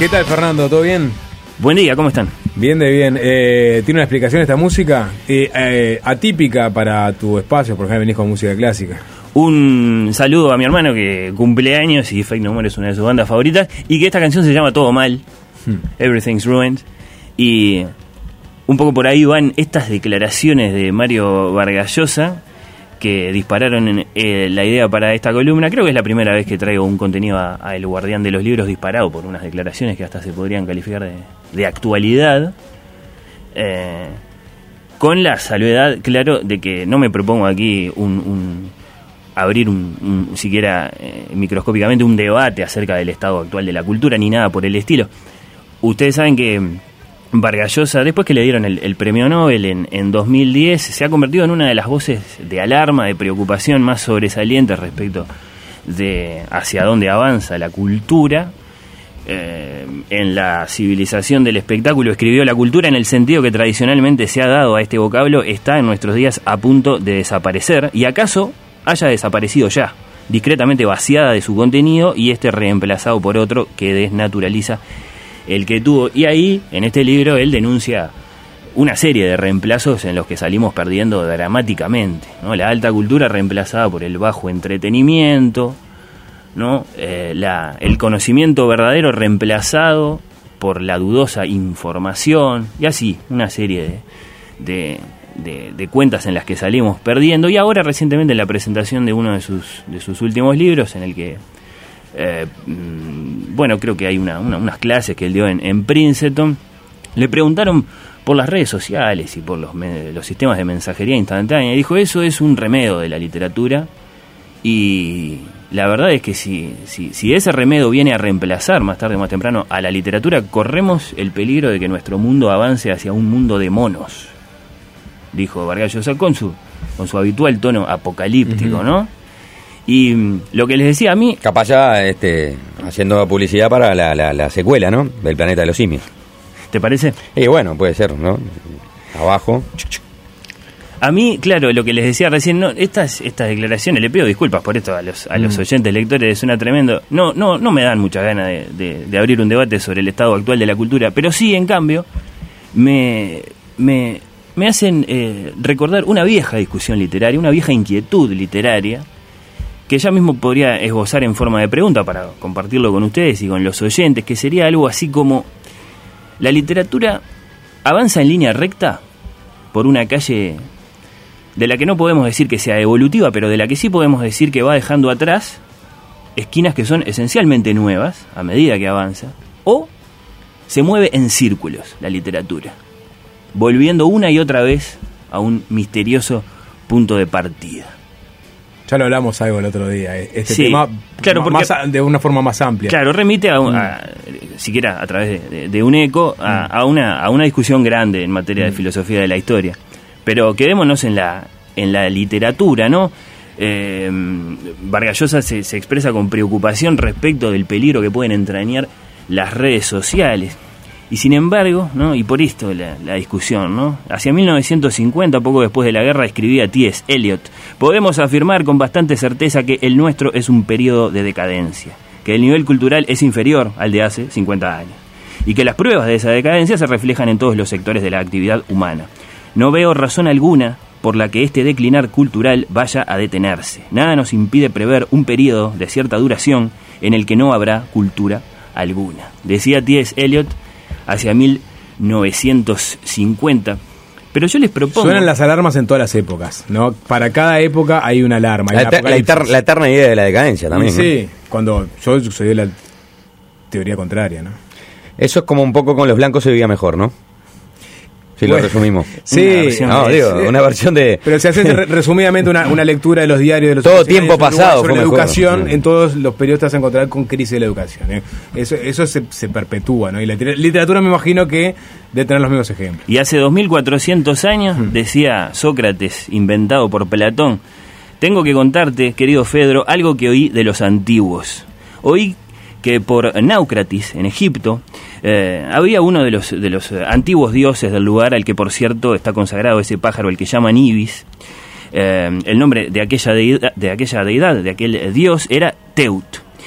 ¿Qué tal, Fernando? ¿Todo bien? Buen día, ¿cómo están? Bien de bien. ¿Tiene una explicación esta música? Atípica para tu espacio, por ejemplo, venís con música clásica. Un saludo a mi hermano que cumple años y Fake No More es una de sus bandas favoritas y que esta canción se llama Todo Mal, Everything's Ruined, y un poco por ahí van estas declaraciones de Mario Vargas Llosa que dispararon la idea para esta columna. Creo que es la primera vez que traigo un contenido a El Guardián de los Libros disparado por unas declaraciones que hasta se podrían calificar de actualidad, con la salvedad, claro, de que no me propongo aquí abrir siquiera microscópicamente un debate acerca del estado actual de la cultura ni nada por el estilo. Ustedes saben que Vargas Llosa, después que le dieron el premio Nobel en 2010, se ha convertido en una de las voces de alarma, de preocupación más sobresalientes respecto de hacia dónde avanza la cultura. En la civilización del espectáculo, escribió: la cultura, en el sentido que tradicionalmente se ha dado a este vocablo, está en nuestros días a punto de desaparecer, y acaso haya desaparecido ya, discretamente vaciada de su contenido y reemplazado por otro que desnaturaliza el que tuvo. Y ahí, en este libro, él denuncia una serie de reemplazos en los que salimos perdiendo dramáticamente, ¿no? La alta cultura reemplazada por el bajo entretenimiento, ¿no? El conocimiento verdadero reemplazado por la dudosa información, y así una serie de cuentas en las que salimos perdiendo. Y ahora, recientemente, en la presentación de uno de sus últimos libros, en el que creo que hay unas clases que él dio en Princeton, le preguntaron por las redes sociales y por los sistemas de mensajería instantánea, y dijo: eso es un remedio de la literatura, y la verdad es que si ese remedio viene a reemplazar más tarde o más temprano a la literatura, corremos el peligro de que nuestro mundo avance hacia un mundo de monos, dijo Vargas Llosa con su habitual tono apocalíptico, ¿no? Y lo que les decía a mí... Capaz ya haciendo publicidad para la secuela, ¿no? Del Planeta de los Simios. ¿Te parece? Y bueno, puede ser, ¿no? Abajo. A mí, claro, lo que les decía recién, no, estas declaraciones, le pido disculpas por esto a los oyentes lectores, suena tremendo. No me dan mucha ganas de abrir un debate sobre el estado actual de la cultura, pero sí, en cambio, me hacen recordar una vieja discusión literaria, una vieja inquietud literaria, que ya mismo podría esbozar en forma de pregunta para compartirlo con ustedes y con los oyentes, que sería algo así como: ¿la literatura avanza en línea recta por una calle de la que no podemos decir que sea evolutiva, pero de la que sí podemos decir que va dejando atrás esquinas que son esencialmente nuevas a medida que avanza? ¿O se mueve en círculos la literatura, volviendo una y otra vez a un misterioso punto de partida? Ya lo hablamos algo el otro día, sí, tema, claro, porque, de una forma más amplia. Claro, remite siquiera a través de un eco a una discusión grande en materia de filosofía de la historia. Pero quedémonos en la literatura, ¿no? Vargas Llosa se expresa con preocupación respecto del peligro que pueden entrañar las redes sociales. Y sin embargo, ¿no? Y por esto la discusión, ¿no? Hacia 1950, poco después de la guerra, escribía T.S. Eliot: podemos afirmar con bastante certeza que el nuestro es un periodo de decadencia, que el nivel cultural es inferior al de hace 50 años, y que las pruebas de esa decadencia se reflejan en todos los sectores de la actividad humana. No veo razón alguna por la que este declinar cultural vaya a detenerse. Nada nos impide prever un periodo de cierta duración en el que no habrá cultura alguna. Decía T.S. Eliot hacia 1950. Pero yo les propongo... Suenan las alarmas en todas las épocas, ¿no? Para cada época hay una alarma. La eterna idea de la decadencia también. Sí, ¿no? Cuando yo soy de la teoría contraria, ¿no? Eso es como un poco con los blancos se vivía mejor, ¿no? Si lo resumimos. Sí, una versión de... Pero si haces resumidamente una lectura de los diarios de los todo tiempo pasado sobre la educación, en todos los periodos te vas a encontrar con crisis de la educación, ¿eh? Eso se perpetúa, ¿no? Y la literatura me imagino que debe tener los mismos ejemplos. Y hace 2400 años, decía Sócrates, inventado por Platón: tengo que contarte, querido Fedro, algo que oí de los antiguos. Oí que por Náucratis, en Egipto, había uno de los antiguos dioses del lugar, al que por cierto está consagrado ese pájaro, el que llaman Ibis. El nombre de aquella deidad, de aquel dios, era Teut.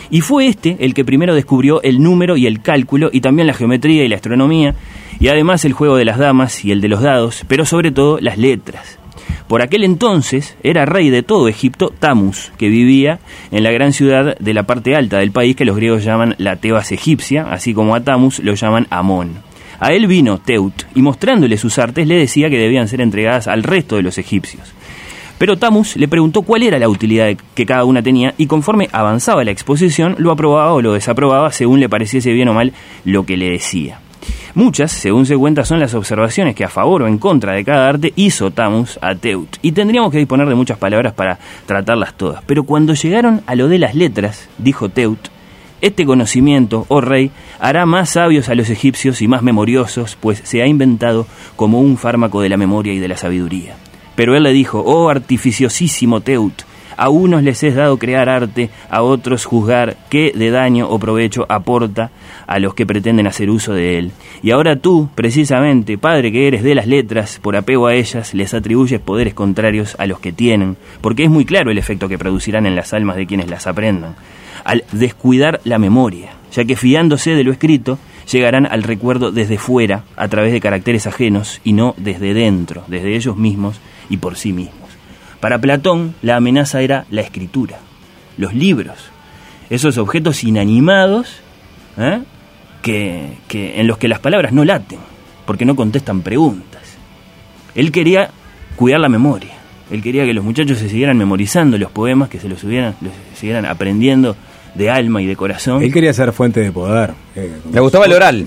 Y fue este el que primero descubrió el número y el cálculo, y también la geometría y la astronomía, y además el juego de las damas y el de los dados, pero sobre todo las letras. Por aquel entonces era rey de todo Egipto Tamus, que vivía en la gran ciudad de la parte alta del país que los griegos llaman la Tebas egipcia, así como a Tamus lo llaman Amón. A él vino Teut, y mostrándole sus artes le decía que debían ser entregadas al resto de los egipcios. Pero Tamus le preguntó cuál era la utilidad que cada una tenía, y conforme avanzaba la exposición lo aprobaba o lo desaprobaba según le pareciese bien o mal lo que le decía. Muchas, según se cuenta, son las observaciones que a favor o en contra de cada arte hizo Tamus a Teut, y tendríamos que disponer de muchas palabras para tratarlas todas. Pero cuando llegaron a lo de las letras, dijo Teut, este conocimiento, oh rey, hará más sabios a los egipcios y más memoriosos, pues se ha inventado como un fármaco de la memoria y de la sabiduría. Pero él le dijo, oh artificiosísimo Teut, a unos les es dado crear arte, a otros juzgar qué de daño o provecho aporta a los que pretenden hacer uso de él. Y ahora tú, precisamente, padre que eres de las letras, por apego a ellas, les atribuyes poderes contrarios a los que tienen, porque es muy claro el efecto que producirán en las almas de quienes las aprendan, al descuidar la memoria, ya que fiándose de lo escrito, llegarán al recuerdo desde fuera, a través de caracteres ajenos, y no desde dentro, desde ellos mismos y por sí mismos. Para Platón, la amenaza era la escritura, los libros, esos objetos inanimados que en los que las palabras no laten, porque no contestan preguntas. Él quería cuidar la memoria, él quería que los muchachos se siguieran memorizando los poemas, que los siguieran aprendiendo de alma y de corazón. Él quería ser fuente de poder. Le gustaba el oral.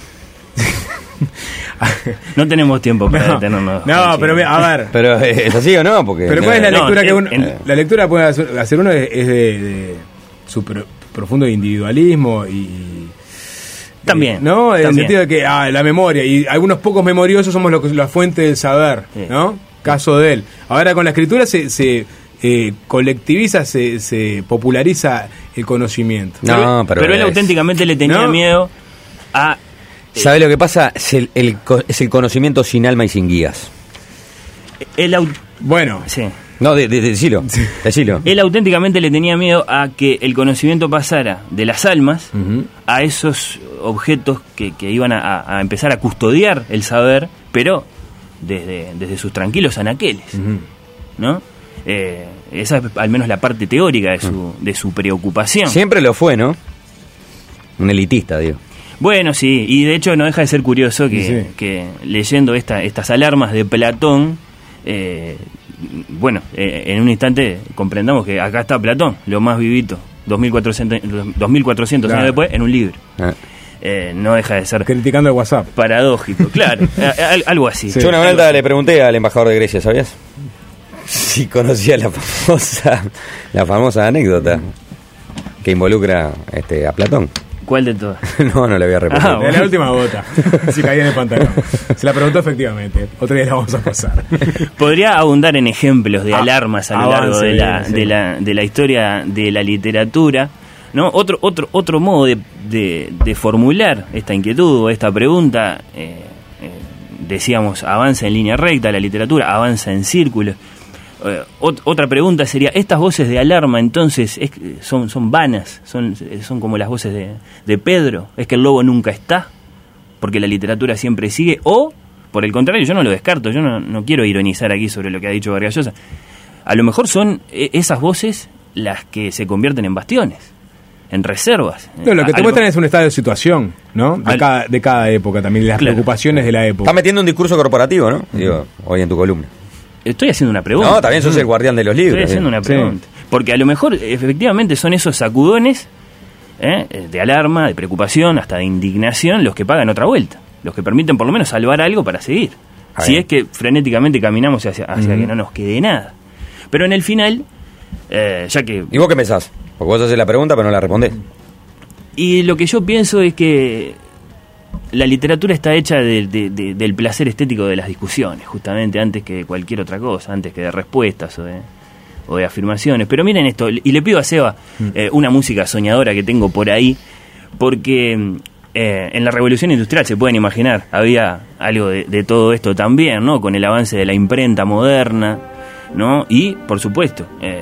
No tenemos tiempo para detenernos. No, pero a ver. Pero ¿es así o no? Porque pero ¿cuál es la lectura que uno? La lectura puede hacer uno es de su profundo individualismo y también. ¿No? En también. el sentido de que la memoria, y algunos pocos memoriosos somos la fuente del saber, ¿no? Caso de él. Ahora con la escritura se colectiviza, se populariza el conocimiento. No, pero él auténticamente le tenía miedo a... ¿Sabe lo que pasa? Es el conocimiento sin alma y sin guías. Bueno. Sí. No, decilo. Decilo. Él auténticamente le tenía miedo a que el conocimiento pasara de las almas a esos objetos que iban a empezar a custodiar el saber, pero desde sus tranquilos anaqueles, ¿no? Esa es al menos la parte teórica de su preocupación. Siempre lo fue, ¿no? Un elitista, digo. Bueno, sí, y de hecho no deja de ser curioso que leyendo estas alarmas de Platón, en un instante comprendamos que acá está Platón, lo más vivito, 2400 años después, en un libro. No deja de ser... Criticando el WhatsApp. Paradójico, claro, algo así. Sí. Yo una vuelta le pregunté al embajador de Grecia, ¿sabías? Si conocía la famosa anécdota que involucra a Platón. ¿Cuál de todas? No le voy a repetir. De la última gota. Si caía en el pantalón. Se la preguntó efectivamente. Otro día la vamos a pasar. Podría abundar en ejemplos de alarmas a lo largo de la historia de la literatura, ¿no? Otro modo de formular esta inquietud o esta pregunta, decíamos, avanza en línea recta la literatura, avanza en círculos. Otra pregunta sería, ¿estas voces de alarma entonces son vanas? ¿Son como las voces de Pedro? ¿Es que el lobo nunca está? Porque la literatura siempre sigue. O, por el contrario, yo no lo descarto, yo no quiero ironizar aquí sobre lo que ha dicho Vargas Llosa. A lo mejor son esas voces las que se convierten en bastiones, en reservas. No, lo que te muestran es un estado de situación, ¿no? De cada época también, las preocupaciones de la época. Estás metiendo un discurso corporativo, ¿no? Digo, hoy en tu columna. Estoy haciendo una pregunta. No, también sos el guardián de los libros. Estoy haciendo una pregunta. Porque a lo mejor, efectivamente, son esos sacudones de alarma, de preocupación, hasta de indignación, los que pagan otra vuelta. Los que permiten por lo menos salvar algo para seguir. Si es que frenéticamente caminamos hacia que no nos quede nada. Pero en el final, ya que... ¿Y vos qué pensás? Porque vos haces la pregunta pero no la respondés. Y lo que yo pienso es que la literatura está hecha del placer estético de las discusiones, justamente, antes que de cualquier otra cosa, antes que de respuestas o de afirmaciones. Pero miren esto, y le pido a Seba una música soñadora que tengo por ahí, porque en la Revolución Industrial, se pueden imaginar, había algo de todo esto también, ¿no? Con el avance de la imprenta moderna, ¿no? Y, por supuesto,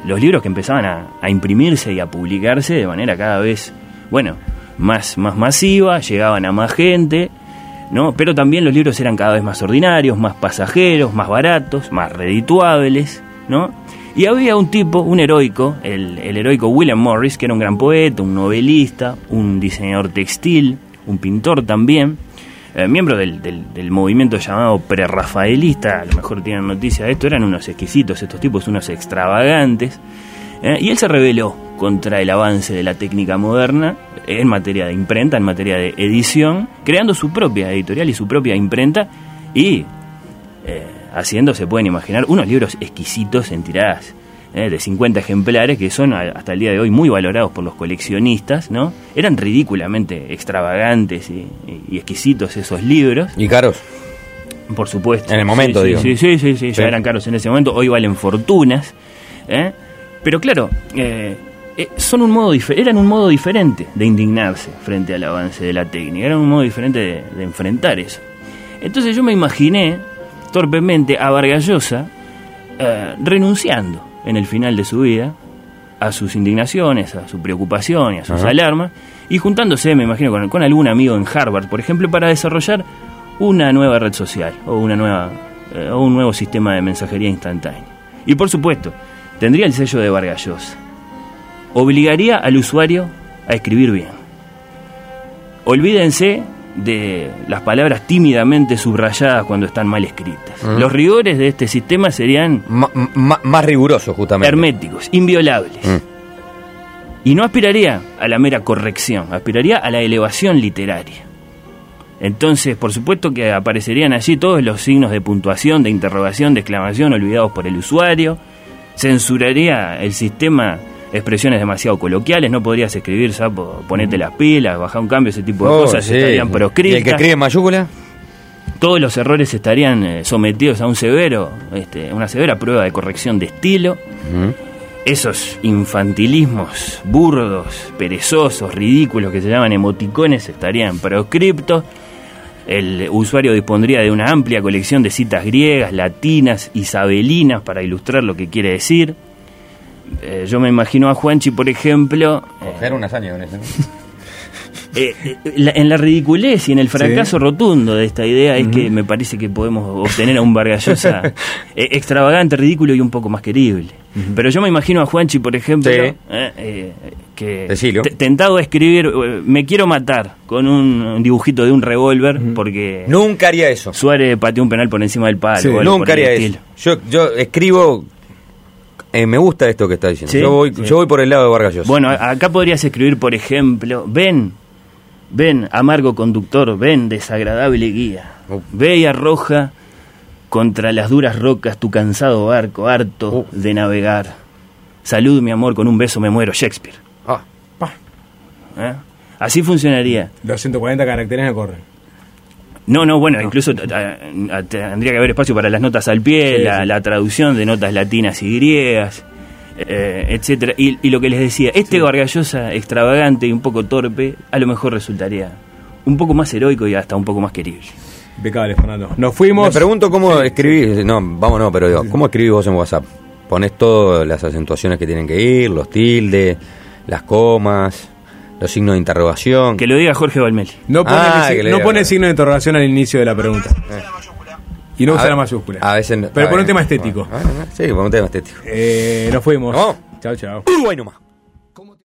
los libros que empezaban a imprimirse y a publicarse de manera cada vez, más masiva, llegaban a más gente, ¿no? Pero también los libros eran cada vez más ordinarios, más pasajeros, más baratos, más redituables, ¿no? Y había un tipo, un heroico, el heroico William Morris, que era un gran poeta, un novelista, un diseñador textil, un pintor también, miembro del movimiento llamado prerrafaelista. A lo mejor tienen noticia de esto. Eran unos exquisitos estos tipos, unos extravagantes, y él se rebeló contra el avance de la técnica moderna en materia de imprenta, en materia de edición, creando su propia editorial y su propia imprenta, y haciendo, se pueden imaginar, unos libros exquisitos en tiradas de 50 ejemplares, que son hasta el día de hoy muy valorados por los coleccionistas, ¿no? Eran ridículamente extravagantes y exquisitos esos libros. ¿Y caros? Por supuesto. En el momento, sí, digo. Sí, ya eran caros en ese momento, hoy valen fortunas, pero claro, eran un modo diferente de indignarse frente al avance de la técnica, eran un modo diferente de enfrentar eso. Entonces yo me imaginé torpemente a Vargas Llosa renunciando en el final de su vida a sus indignaciones, a su preocupación y a sus alarmas, y juntándose, me imagino, con algún amigo en Harvard, por ejemplo, para desarrollar una nueva red social o un nuevo sistema de mensajería instantánea. Y por supuesto, tendría el sello de Vargas Llosa. Obligaría al usuario a escribir bien. Olvídense de las palabras tímidamente subrayadas cuando están mal escritas. Los rigores de este sistema serían más rigurosos, justamente. Herméticos, inviolables. Y no aspiraría a la mera corrección, aspiraría a la elevación literaria. Entonces, por supuesto que aparecerían allí todos los signos de puntuación, de interrogación, de exclamación olvidados por el usuario. Censuraría el sistema expresiones demasiado coloquiales, no podrías escribir, sapo, ponete las pilas, bajar un cambio, ese tipo de cosas estarían proscritas. ¿Y el que escribe en mayúscula? Todos los errores estarían sometidos a una severa prueba de corrección de estilo. Esos infantilismos burdos, perezosos, ridículos que se llaman emoticones estarían proscriptos. El usuario dispondría de una amplia colección de citas griegas, latinas, isabelinas para ilustrar lo que quiere decir. Yo me imagino a Juanchi, por ejemplo, coger una hazaña con eso, ¿no? En la ridiculez y en el fracaso rotundo de esta idea es que me parece que podemos obtener a un Vargas Llosa extravagante, ridículo y un poco más querible. Pero yo me imagino a Juanchi, por ejemplo, que tentado a escribir me quiero matar con un dibujito de un revólver porque nunca haría eso. Suárez pateó un penal por encima del palo. Nunca haría eso. Yo escribo. Me gusta esto que está diciendo. ¿Sí? Yo voy por el lado de Vargas Llosa. Bueno, acá podrías escribir, por ejemplo, ven, amargo conductor, ven, desagradable guía. Ve y arroja contra las duras rocas tu cansado barco, harto de navegar. Salud, mi amor, con un beso me muero, Shakespeare. Así funcionaría. Los 140 caracteres no corren. No, incluso tendría que haber espacio para las notas al pie, la traducción de notas latinas y griegas, etcétera. Y lo que les decía, Vargas Llosa extravagante y un poco torpe, a lo mejor resultaría un poco más heroico y hasta un poco más querible. Impecable, Fernando. Nos fuimos. Me pregunto cómo escribís, pero digo, ¿cómo escribís vos en WhatsApp? ¿Ponés todas las acentuaciones que tienen que ir, los tildes, las comas, los signos de interrogación? Que lo diga Jorge Valmeli. No pone signo de interrogación al inicio de la pregunta. Y no usa la mayúscula. A veces pero por un tema estético. Sí, por un tema estético. Nos fuimos. Chao. Uruguay nomás.